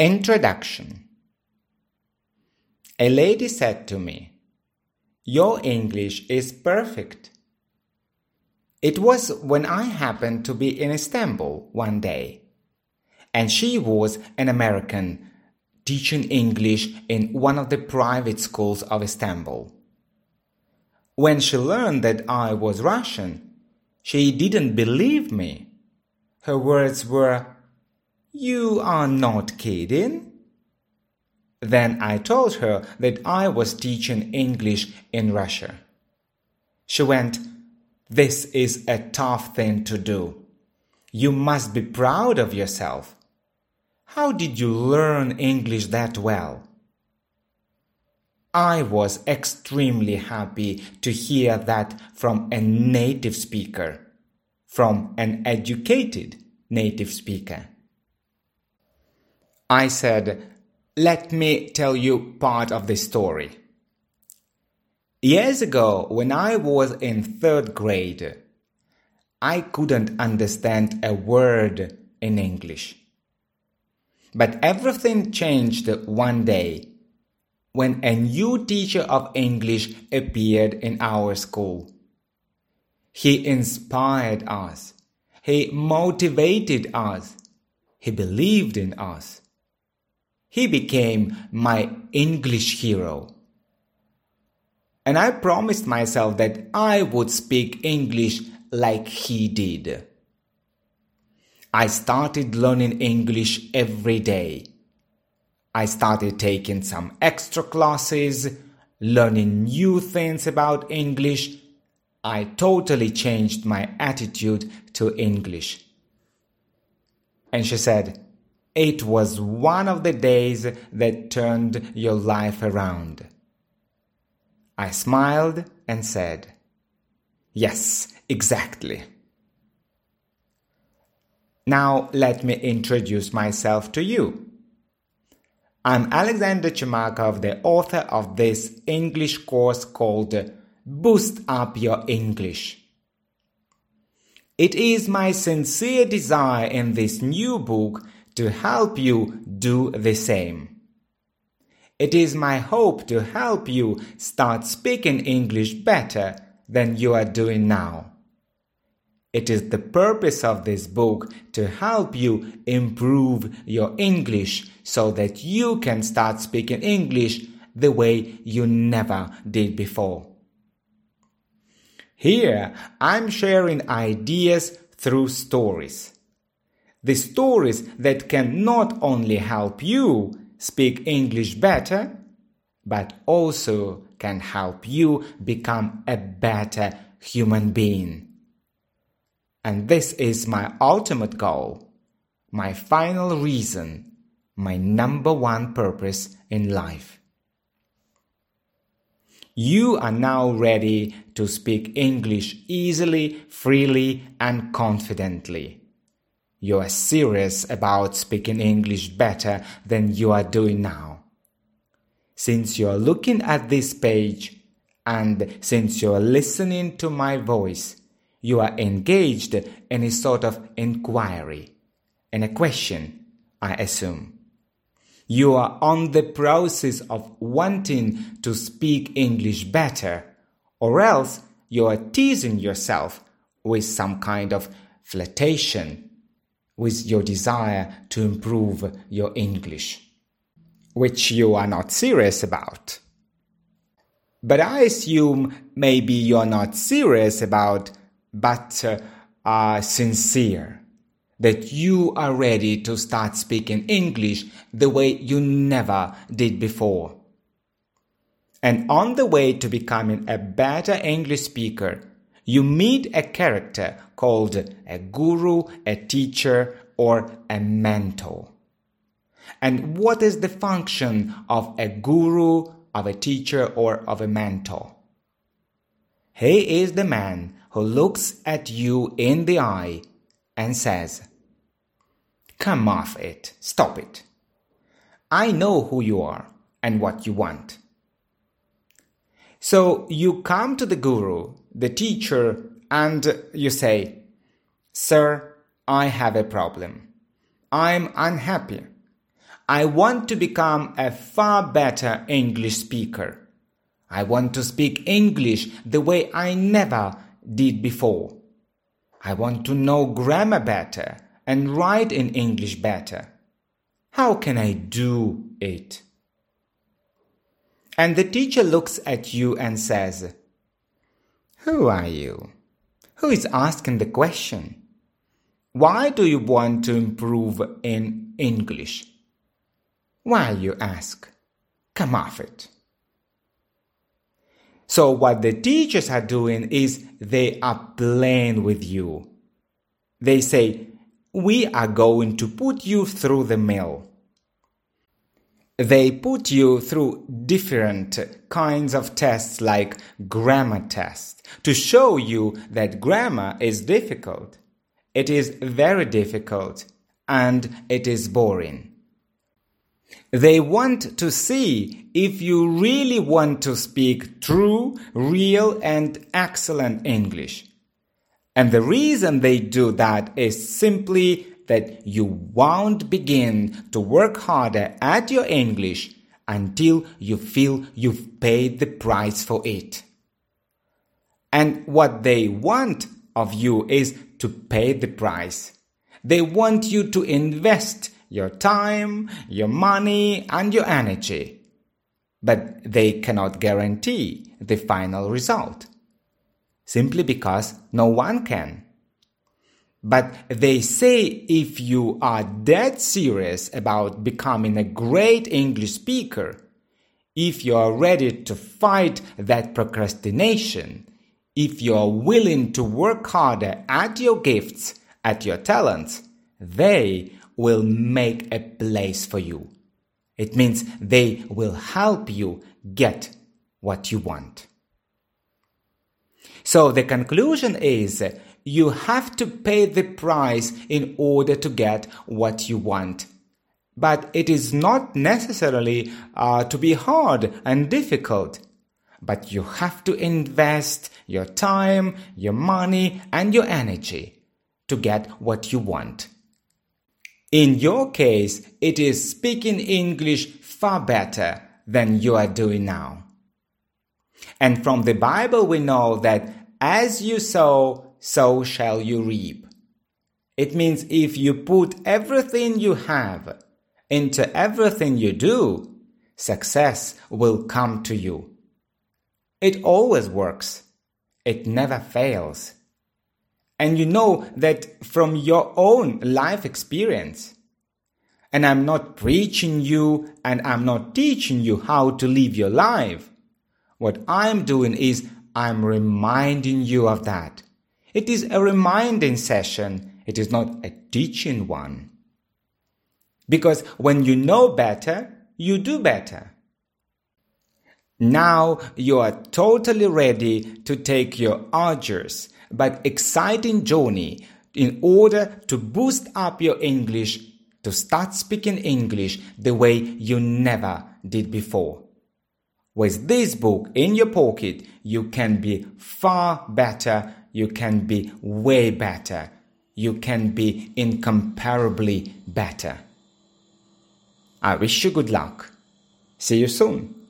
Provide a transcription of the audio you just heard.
Introduction. A lady said to me, "Your English is perfect." It was when I happened to be in Istanbul one day, and she was an American teaching English in one of the private schools of Istanbul. When she learned that I was Russian, she didn't believe me. Her words were, "You are not kidding?" Then I told her that I was teaching English in Russia. She went, "This is a tough thing to do. You must be proud of yourself. How did you learn English that well?" I was extremely happy to hear that from a native speaker, from an educated native speaker. I said, "Let me tell you part of the story. Years ago, when I was in 3rd grade, I couldn't understand a word in English. But everything changed one day when a new teacher of English appeared in our school. He inspired us. He motivated us. He believed in us. He became my English hero. And I promised myself that I would speak English like he did. I started learning English every day. I started taking some extra classes, learning new things about English. I totally changed my attitude to English. And she said, "It was one of the days that turned your life around." I smiled and said, "Yes, exactly." Now let me introduce myself to you. I'm Alexander Chumakov, the author of this English course called Boost Up Your English. It is my sincere desire in this new book to help you do the same. It is my hope to help you start speaking English better than you are doing now. It is the purpose of this book to help you improve your English so that you can start speaking English the way you never did before. Here, I'm sharing ideas through stories. The stories that can not only help you speak English better, but also can help you become a better human being. And this is my ultimate goal, my final reason, my number one purpose in life. You are now ready to speak English easily, freely, and confidently. You are serious about speaking English better than you are doing now. Since you are looking at this page, and since you are listening to my voice, you are engaged in a sort of inquiry, in a question, I assume. You are on the process of wanting to speak English better, or else you are teasing yourself with some kind of flirtation with your desire to improve your English, which you are not serious about. But I assume maybe you're not serious about, but are sincere, that you are ready to start speaking English the way you never did before. And on the way to becoming a better English speaker, you meet a character called a guru, a teacher, or a mentor. And what is the function of a guru, of a teacher, or of a mentor? He is the man who looks at you in the eye and says, "Come off it, stop it. I know who you are and what you want." So you come to the guru, the teacher, and you say, "Sir, I have a problem. I'm unhappy. I want to become a far better English speaker. I want to speak English the way I never did before. I want to know grammar better and write in English better. How can I do it? And the teacher looks at you and says, "Who are you? Who is asking the question? Why do you want to improve in English? Why, you ask? Come off it." So what the teachers are doing is they are playing with you. They say, "We are going to put you through the mill." They put you through different kinds of tests like grammar tests to show you that grammar is difficult. It is very difficult and it is boring. They want to see if you really want to speak true, real, and excellent English. And the reason they do that is simply that you won't begin to work harder at your English until you feel you've paid the price for it. And what they want of you is to pay the price. They want you to invest your time, your money, and your energy. But they cannot guarantee the final result, simply because no one can. But they say if you are dead serious about becoming a great English speaker, if you are ready to fight that procrastination, if you are willing to work harder at your gifts, at your talents, they will make a place for you. It means they will help you get what you want. So the conclusion is you have to pay the price in order to get what you want. But it is not necessarily to be hard and difficult. But you have to invest your time, your money, and your energy to get what you want. In your case, it is speaking English far better than you are doing now. And from the Bible we know that as you sow, so shall you reap. It means if you put everything you have into everything you do, success will come to you. It always works. It never fails. And you know that from your own life experience. And I'm not preaching you and I'm not teaching you how to live your life. What I'm doing is I'm reminding you of that. It is a reminding session. It is not a teaching one. Because when you know better, you do better. Now you are totally ready to take your arduous but exciting journey in order to boost up your English, to start speaking English the way you never did before. With this book in your pocket, you can be far better, you can be way better, you can be incomparably better. I wish you good luck. See you soon.